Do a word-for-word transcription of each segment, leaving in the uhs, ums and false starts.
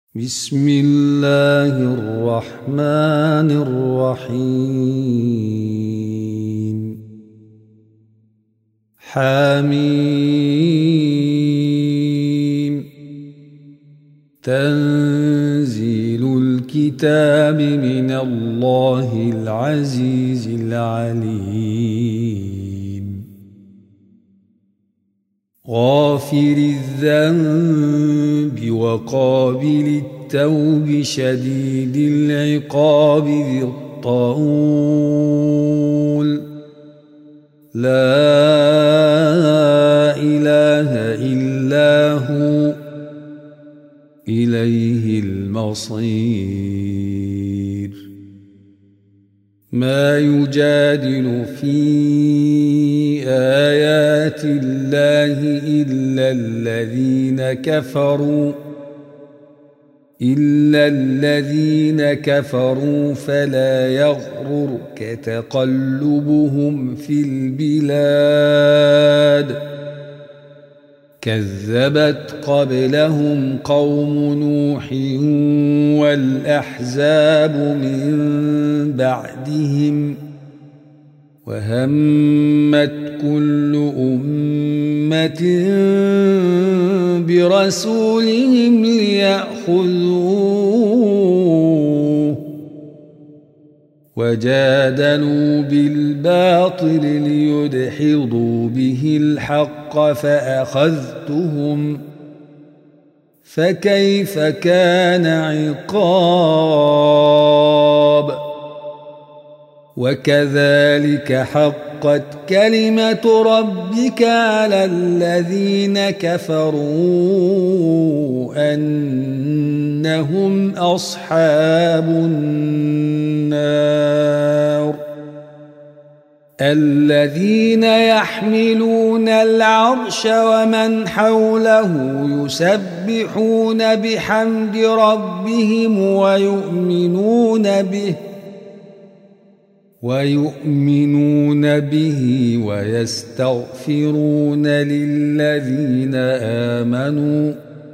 بسم الله الرحمن الرحيم حميم تنزيل الكتاب من الله العزيز العليم غافر الذنب وقابل التوب شديد العقاب ذي الطول لا إله إلا هو إليه المصير ما يجادل في آيات الله إلا الذين كفروا إلا الذين كفروا فلا يغررك تقلبهم في البلاد كذبت قبلهم قوم نوح والأحزاب من بعدهم وهمت كل أمة برسولهم ليأخذوه وجادلوا بالباطل ليدحضوا به الحق فأخذتهم فكيف كان عقاب وكذلك حقت كلمة ربك على الذين كفروا أنهم أصحاب النار الذين يحملون العرش ومن حوله يسبحون بحمد ربهم ويؤمنون به ويؤمنون به ويستغفرون للذين آمنوا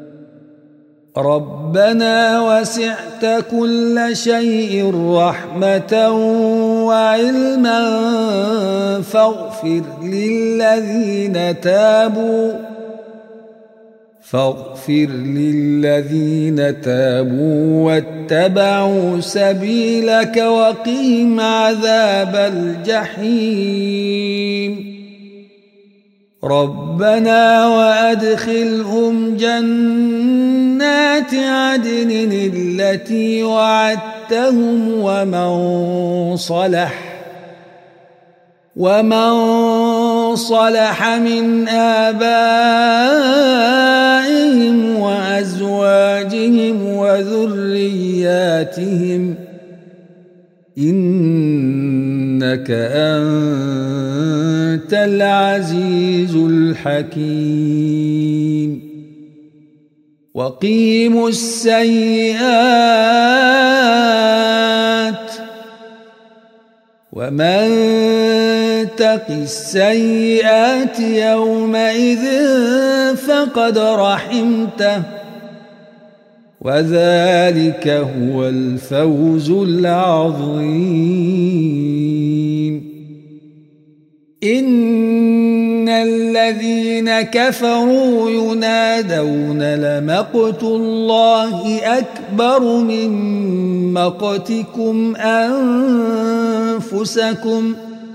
ربنا وسعت كل شيء رحمة وعلما فاغفر للذين تابوا فاغفر للذين تابوا واتبعوا سبيلك وقهم عذاب الجحيم ربنا وأدخلهم جنات عدن التي وعدتهم ومن صلح ومن صلح من آبائهم وأزواجهم وذرياتهم إنك أنت العزيز الحكيم وقيموا السيئات ومن تق السيئات يومئذ فقد رحمته وذلك هو الفوز العظيم إن الذين كفروا ينادون لمقت الله أكبر من مقتكم أنفسكم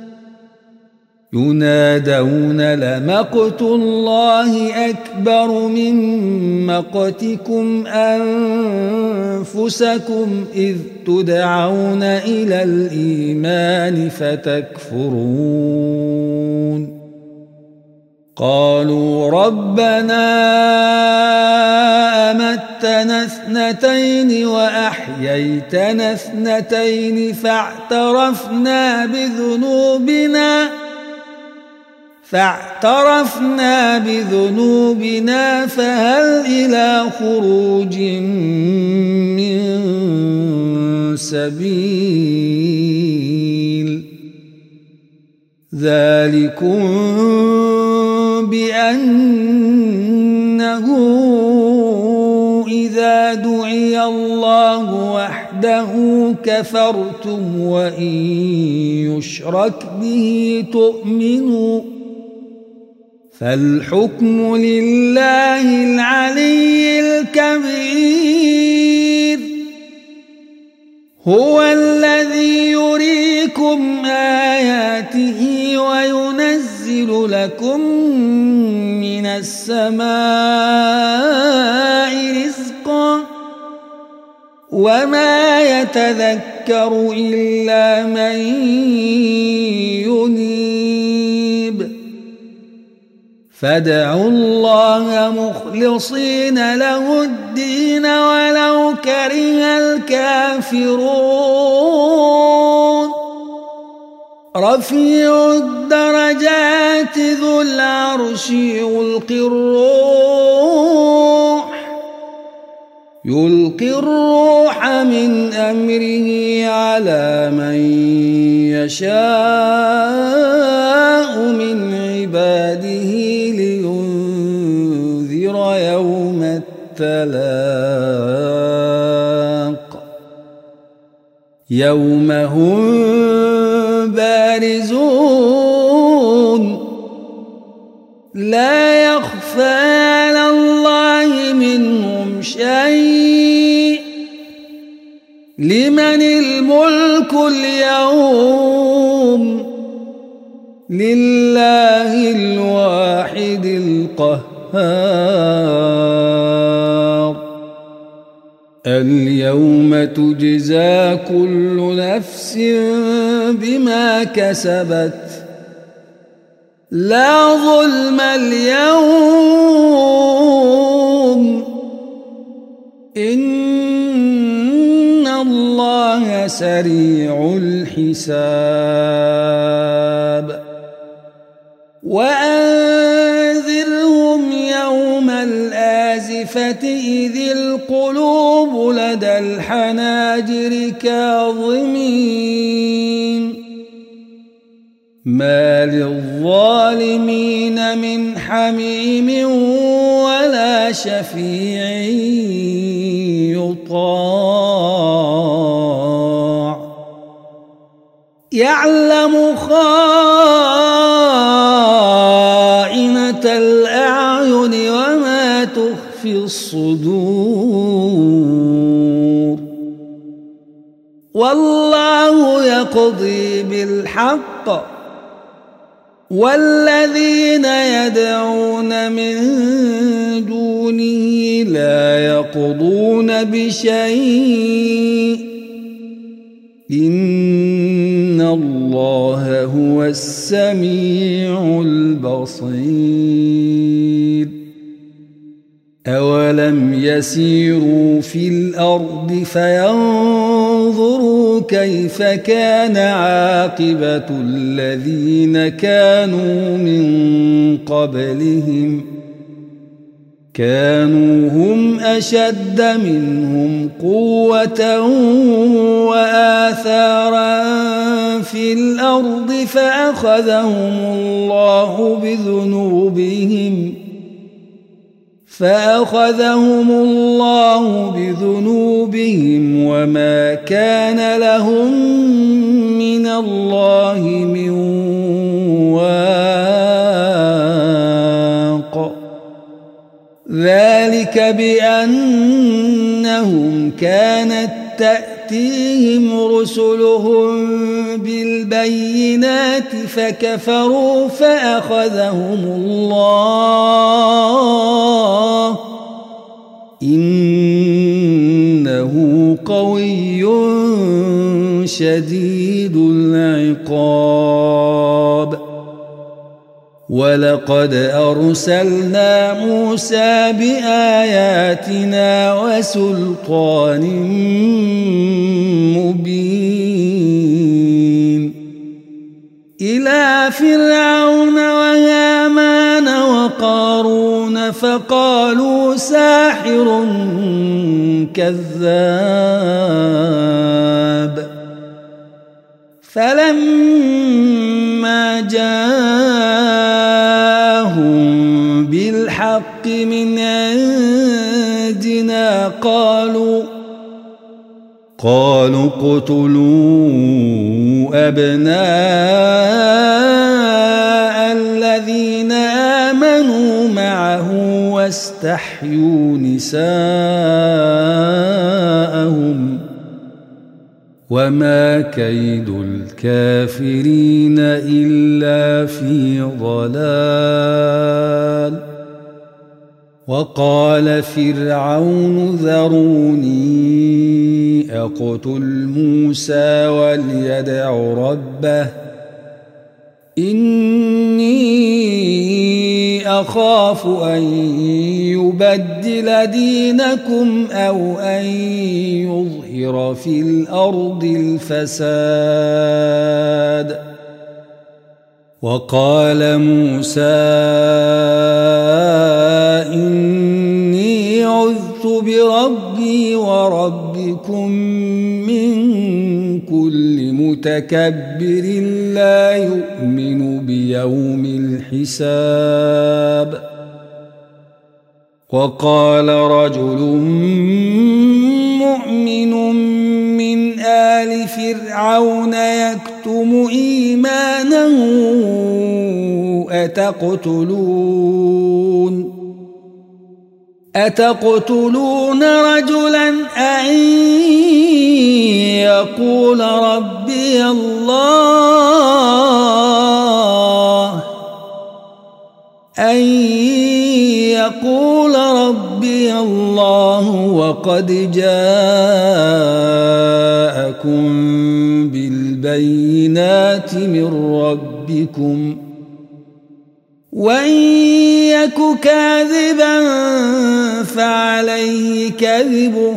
ينادون لمقت الله أكبر من مقتكم أنفسكم إذ تدعون إلى الإيمان فتكفرون قالوا ربنا أمتنا اثنتين وأحييتنا اثنتين فاعترفنا بذنوبنا فاعترفنا بذنوبنا فهل إلى خروج من سبيل ذلكم بأنه إذا دعي الله وحده كفرتم وإن يشرك به تؤمنوا فالحكم لله العلي الكبير هو الذي يريكم آياته وينزل لكم من السماء رزقا وما يتذكر إلا من ينيب فادعوا الله مخلصين له الدين ولو كره الكافرون رفيع الدرجات ذو العرش يلقي الروح يلقي الروح من أمره على من يشاء من عباده لينذر يوم التلاق يوم هم بارزون لا يخفى على الله منهم شيء لمن الملك اليوم لله الواحد القهار اليوم تجزى كل نفس بما كسبت لا ظلم اليوم إن الله سريع الحساب وأنذرهم يوم الآزفة إذ القلوب لدى الحناجر كاظمين ما للظالمين من حميم ولا شفيع يطاع يعلم خائنة الأعين وما تخفي الصدور والله يقضي بالحق والذين يدعون من دونه لا يقضون بشيء إن الله هو السميع البصير أولم يسيروا في الأرض فينظروا كيف كان عاقبة الذين كانوا من قبلهم كانوا هم أشد منهم قوة وآثارا في الأرض فأخذهم الله بذنوبهم فأخذهم الله بذنوبهم وما كان لهم من الله من واق ذلك بأنهم كانت تأتيهم رسلهم بالبينات فكفروا فأخذهم الله إنه قوي شديد العقاب ولقد أرسلنا موسى بآياتنا وسلطان مبين إلى فرعون وهامان وقارون فقالوا ساحر كذاب فلما جاءهم بالحق من عندنا نجنا قالوا قالوا اقتلوا أبناء الذين آمنوا معه واستحيوا نساءهم وما كيد الكافرين إلا في ضلال. وقال فرعون ذروني أقتل موسى وليدع ربه إني أخاف أن يبدل دينكم أو أن يظهر في الأرض الفساد. وقال موسى إني عذت بربي وربكم من كل متكبر لا يؤمن بيوم الحساب. وقال رجل مؤمن من آل فرعون يكتم إيمانه أتقتلون أتقتلون رجلا أن يقول ربي الله أن يقول ربي الله وقد جاءكم بالبينات من ربكم وإن يك كاذبا فعليه كذبه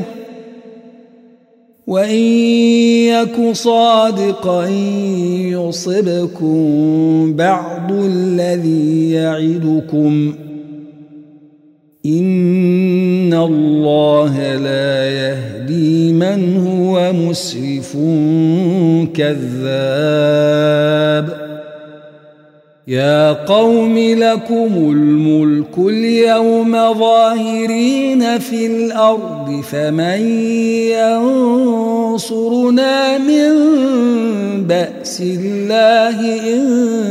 وإن يك صادقا يصبكم بعض الذي يعدكم إن الله لا يهدي من هو مسرف كذاب. يا قوم لكم الملك اليوم ظاهرين في الأرض فمن ينصرنا من بأس الله إن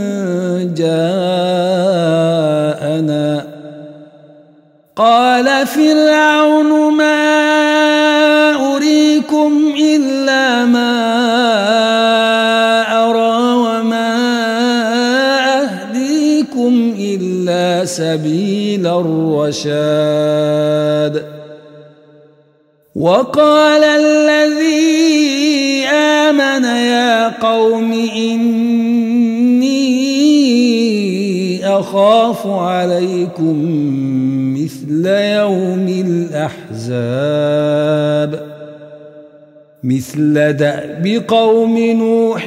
جاءنا. قال فرعون ما أريكم إلا ما أرى وما أهديكم إلا سبيل الرشاد. وقال الذي آمن يا قوم إني أخاف عليكم مثل يوم الأحزاب مثل دأب قوم نوح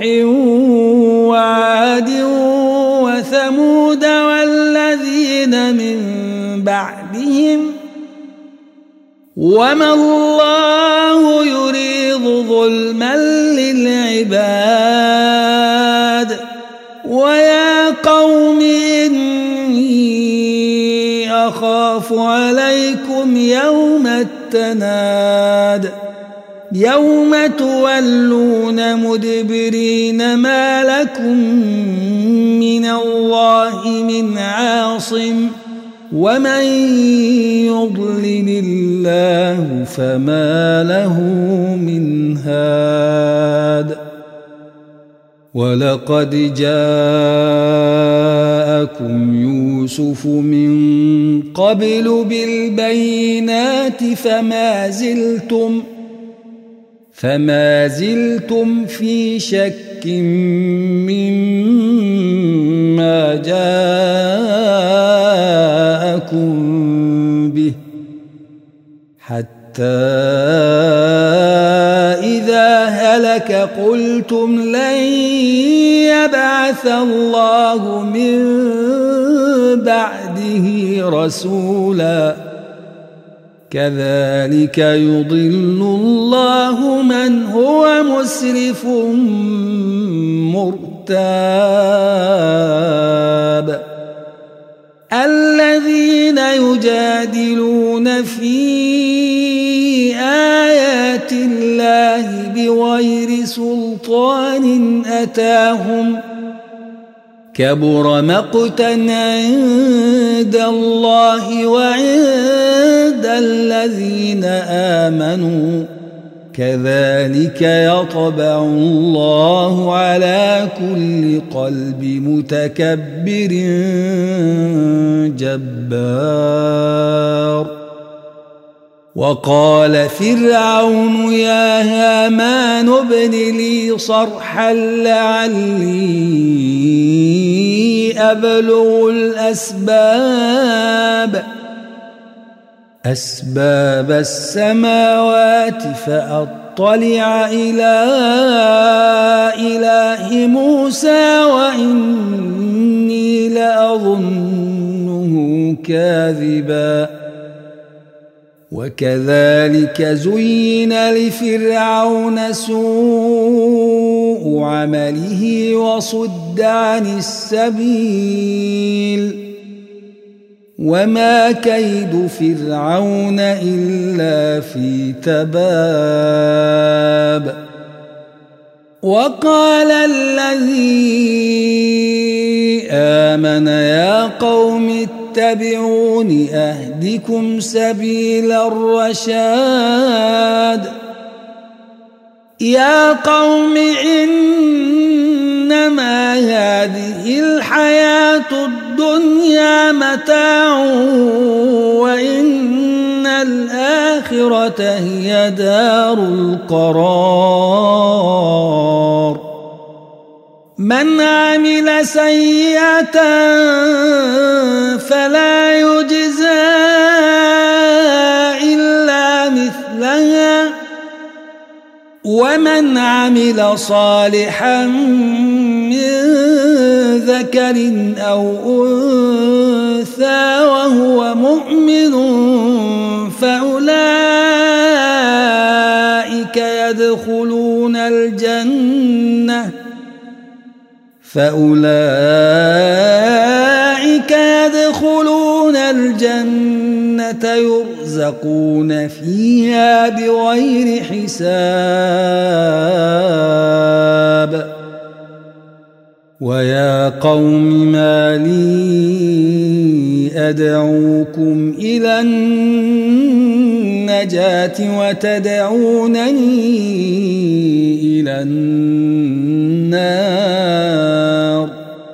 وعاد وثمود والذين من بعدهم وما الله يريد ظلما للعباد. ويا قوم إني أخاف عليكم يوم التناد يوم تولون مدبرين ما لكم من الله من عاصم ومن يضلل الله فما له من هاد. ولقد جاءكم يوسف من قبل بالبينات فما زلتم فما زلتم في شك مما جاءكم به حتى إذا هلك قلتم لن يبعث الله من بعده رسولا كذلك يضل الله من هو مسرف مرتاب. الذين يجادلون في آيات الله بغير سلطان أتاهم كبر مقتا عند الله وعند الذين آمنوا كذلك يطبع الله على كل قلب متكبر جبار. وقال فرعون يا هامان ابن لي صرحا لعلي أبلغ الأسباب أسباب السماوات فأطلع إلى إله موسى وإني لأظنه كاذبا. وكذلك زين لفرعون سوء عمله وصد عن السبيل وما كيد فرعون إلا في تباب. وقال الذي آمن يا قوم اتبعون أهدكم سبيل الرشاد. يا قوم إنما هذه الحياة الدنيا متاع وإن الآخرة هي دار القرار. من عمل سيئة فلا يجزى إلا مثلها ومن عمل صالحا من ذكر أو أنثى وهو مؤمن فأولئك يدخلون الجنة فأولئك يدخلون الجنة يرزقون فيها بغير حساب. ويا قوم ما لي أدعوكم إلى النجاة وتدعونني إلى النار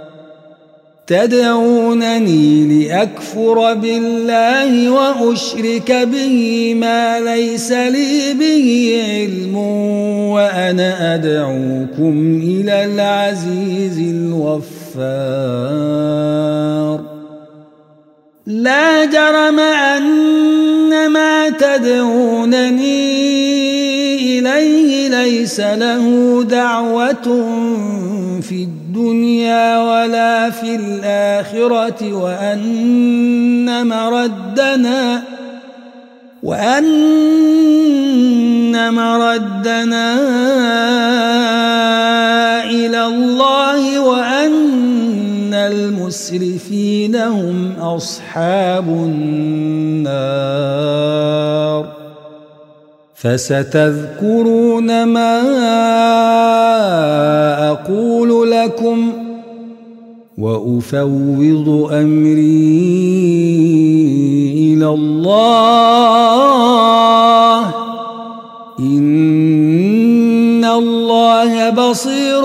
تدعونني لأكفر بالله وأشرك به ما ليس لي به علم وأنا أدعوكم إلى العزيز الغفار. لا جرم أن ما تدعونني إليه ليس له دعوة في الدنيا ولا في الآخرة وأن مردنا وأن مردنا إلى الله وأن المسرفين هم أصحاب النار. فستذكرون ما أقول لكم وأفوض أمري إلى الله إن الله بصير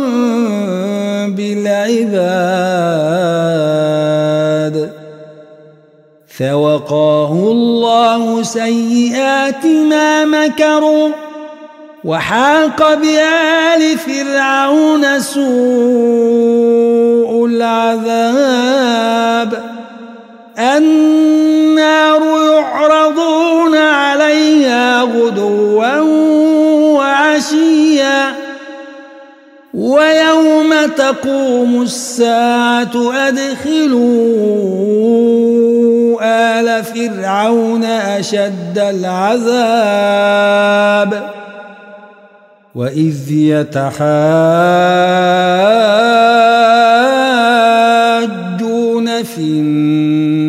بالعباد. فوقاه الله سيئات ما مكروا وحاق بآل فرعون سوء العذاب. النار يعرضون عليها غدوا وعشيا ويوم تقوم الساعة أدخلوا آل فرعون أشد العذاب. وإذ يتحاجون في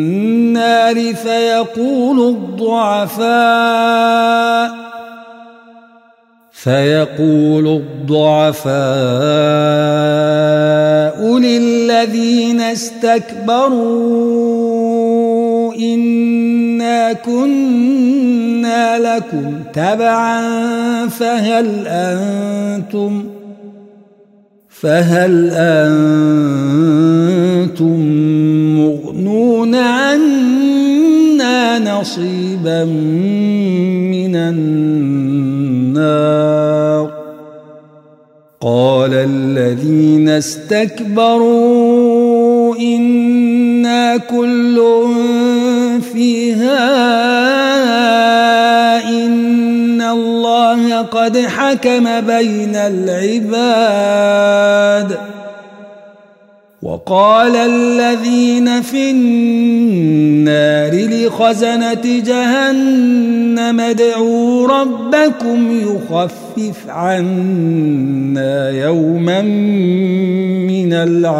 النار فيقول الضعفاء فيقول الضعفاء للذين استكبروا إنا كنا لكم تبعا فهل أنتم فهل أنتم مغنون عنا نصيبا من النار قال الذين استكبروا إنا كل فيها إن الله قد حكم بين العباد وقال الذين في النار لخزنة جهنم ادعوا ربكم يخفف عنا يوما من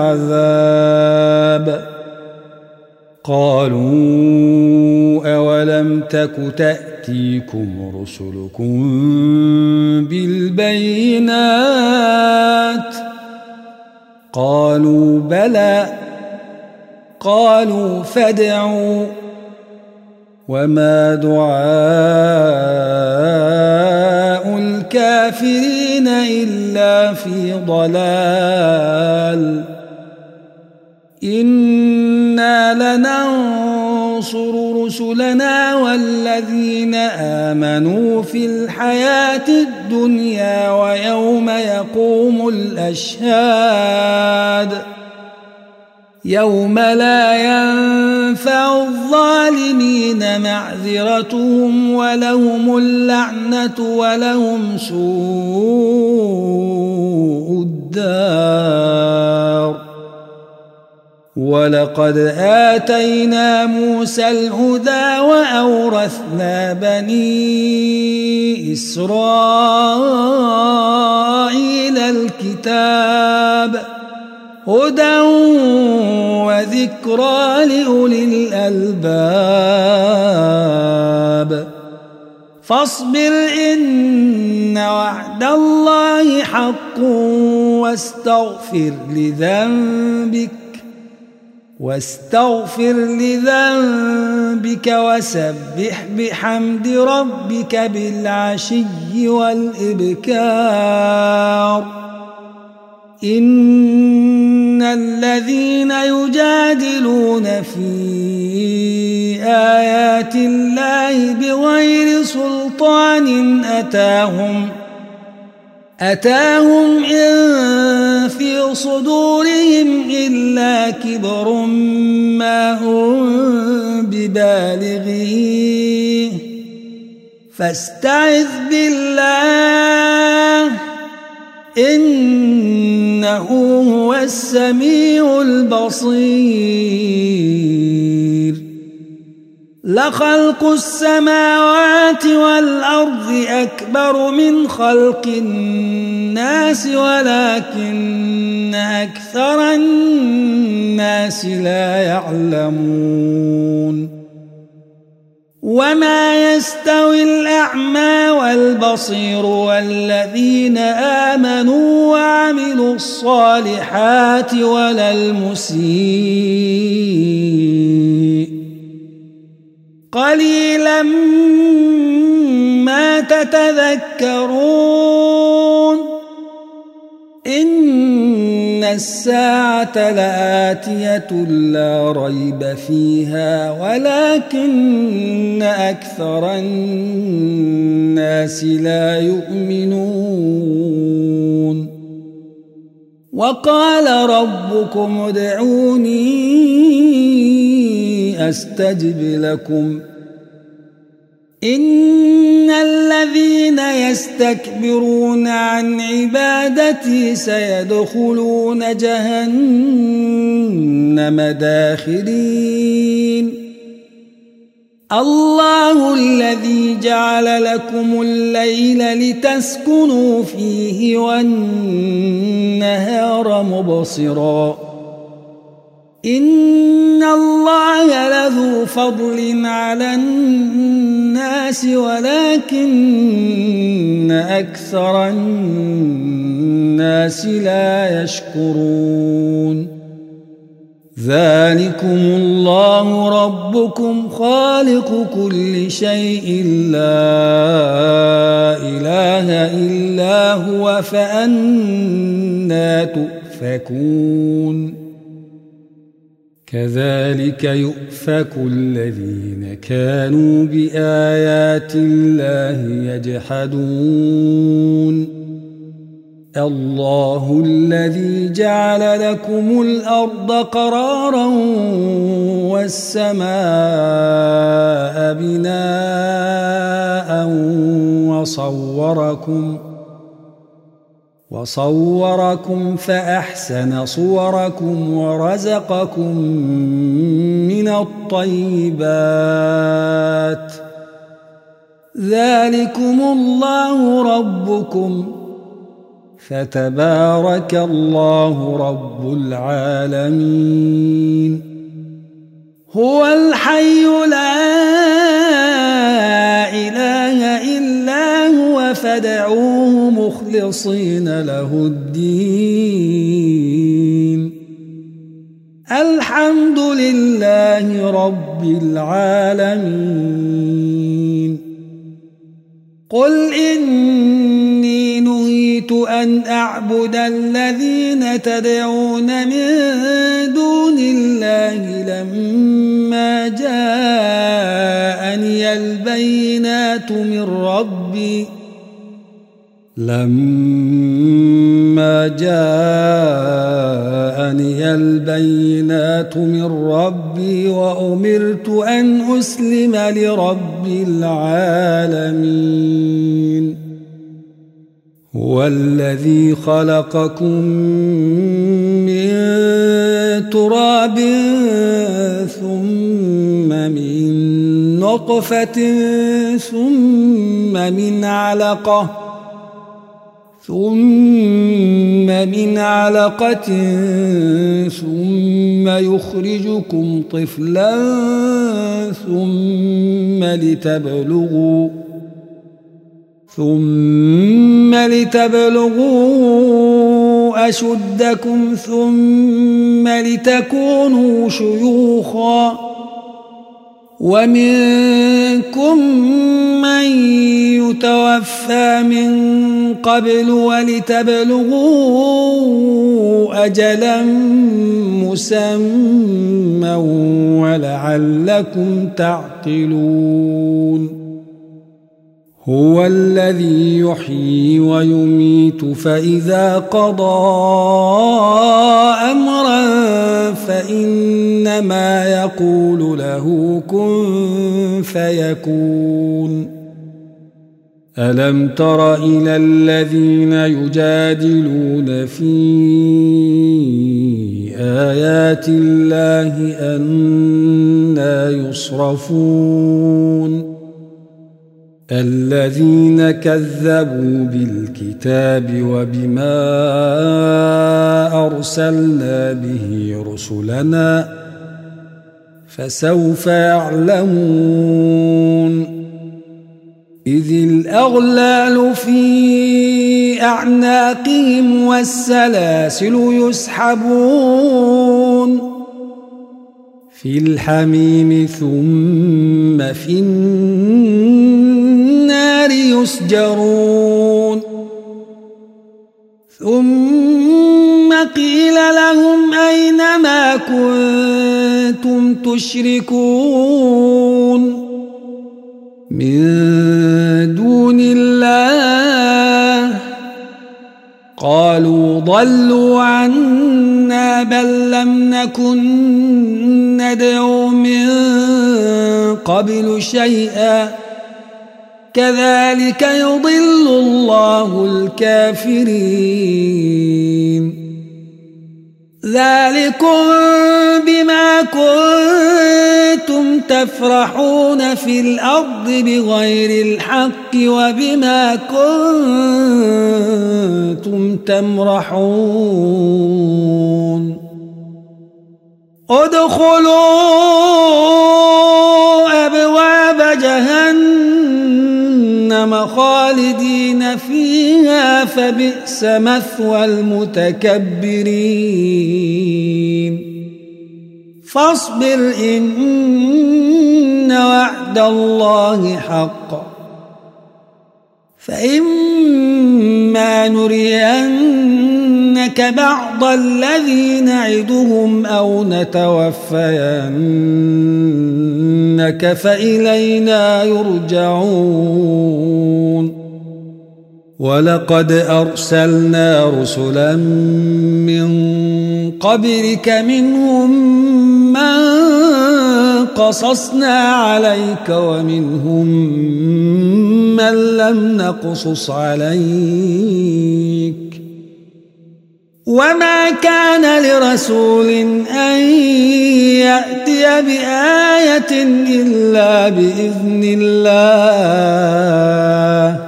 العذاب قالوا أولم تك تأتيكم رسلكم بالبينات قالوا بلى قالوا فادعوا وما دعاء الكافرين إلا في ضلال إنا لننصر رسلنا والذين آمنوا في الحياة الدنيا ويوم يقوم الأشهاد يوم لا ينفع الظالمين معذرتهم ولهم اللعنة ولهم سوء الدار ولقد آتينا موسى الهدى وأورثنا بني إسرائيل الكتاب هدى وذكرى لأولي الألباب فاصبر إن وعد الله حق واستغفر لذنبك واستغفر لذنبك وسبح بحمد ربك بالعشي والإبكار إن الذين يجادلون في آيات الله بغير سلطان أتاهم أتاهم إن في صدورهم إلا كبر ما هم ببالغيه فاستعذ بالله إنه هو السميع البصير لخلق السماوات والأرض أكبر من خلق الناس ولكن أكثر الناس لا يعلمون وما يستوي الأعمى والبصير والذين آمنوا وعملوا الصالحات ولا المسيء قليلا ما تتذكرون إن الساعة لآتية لا ريب فيها ولكن أكثر الناس لا يؤمنون وقال ربكم ادعوني أستجب لكم إن الذين يستكبرون عن عبادتي سيدخلون جهنم داخرين الله الذي جعل لكم الليل لتسكنوا فيه والنهار مبصرا إن الله لذو فضل على الناس ولكن أكثر الناس لا يشكرون ذلكم الله ربكم خالق كل شيء لا إله إلا هو فأنى تؤفكون كذلك يؤفك الذين كانوا بآيات الله يجحدون الله الذي جعل لكم الأرض قرارا والسماء بناء وصوركم وصوركم فأحسن صوركم ورزقكم من الطيبات ذلكم الله ربكم فتبارك الله رب العالمين هو الحي لا إله إلا هو فادعوه مخلصين له الدين الحمد لله رب العالمين قل إني نهيت أن أعبد الذين تدعون من دون الله لما جاءني البينات من ربي لما جاءني البينات من ربي وأمرت أن أسلم لرب العالمين هو الذي خلقكم من تراب ثم من نطفة ثم من علقة ثم من علقة ثم يخرجكم طفلا ثم لتبلغوا ثم لتبلغوا أشدكم ثم لتكونوا شيوخا ومنكم من يتوفى من قبل ولتبلغوا أجلا مسمى ولعلكم تعقلون هو الذي يحيي ويميت فإذا قضى أمرا فإنما يقول له كن فيكون ألم تر إلى الذين يجادلون في آيات الله أنى يصرفون الذين كذبوا بالكتاب وبما أرسلنا به رسلنا فسوف يعلمون إذ الأغلال في أعناقهم والسلاسل يسحبون في الحميم ثم في النار يسجرون ثم قيل لهم أين ما كنتم تشركون من دون الله قالوا ضلوا عنا بل لم نكن ندعو من قبل شيئا كذلك يضل الله الكافرين ذلكم بما كنتم تفرحون في الأرض بغير الحق وبما كنتم تمرحون ادخلوا أبواب جهنم خالدين خالدين فيها فبئس مثوى المتكبرين فاصبر إن وعد الله حق فإما نرينك بعض الذي نعدهم أو نتوفينك فإلينا يرجعون ولقد أرسلنا رسلا من قبلك منهم من قصصنا عليك ومنهم من لم نقصص عليك وما كان لرسول أن يأتي بآية إلا بإذن الله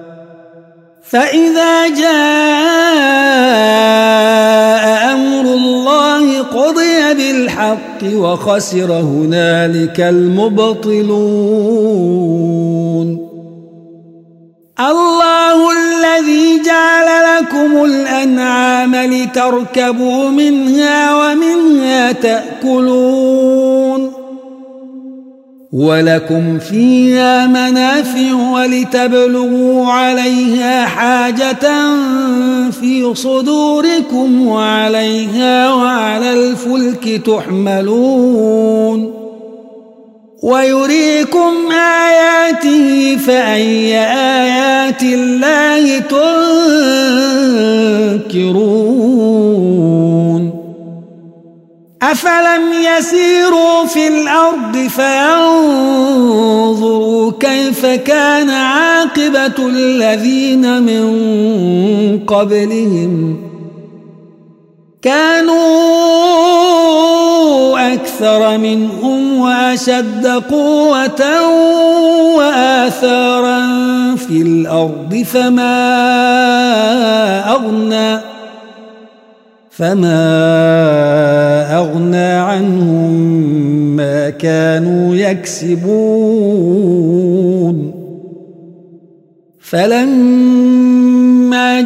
فإذا جاء أمر الله قضي بالحق وخسر هنالك المبطلون الله الذي جعل لكم الأنعام لتركبوا منها ومنها تأكلون ولكم فيها منافع ولتبلغوا عليها حاجة في صدوركم وعليها وعلى الفلك تحملون ويريكم آياته فأي آيات الله تنكرون أفلم يسيروا في الأرض فينظروا كيف كان عاقبة الذين من قبلهم كانوا أكثر منهم وأشد قوة وآثارا في الأرض فما أغنى فما أغنى عنهم ما كانوا يكسبون فلما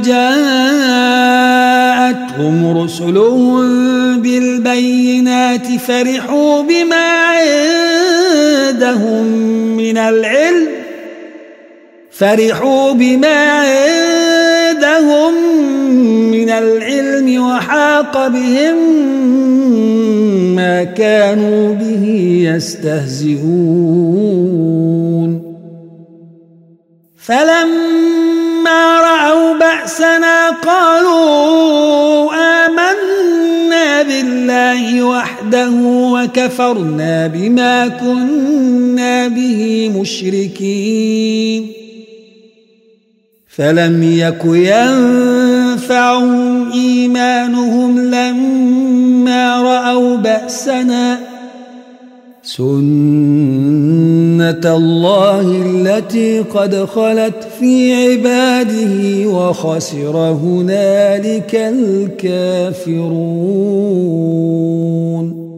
جاءتهم رسلهم بالبينات فرحوا بما عندهم من العلم فرحوا بما عندهم من العلم وحاق بهم ما كانوا به يستهزئون فلما رأوا بأسنا قالوا آمنا بالله وحده وكفرنا بما كنا به مشركين فلم يك ينفعهم إيمانهم لما رأوا بأسنا سنة الله التي قد خلت في عباده وخسر هنالك الكافرون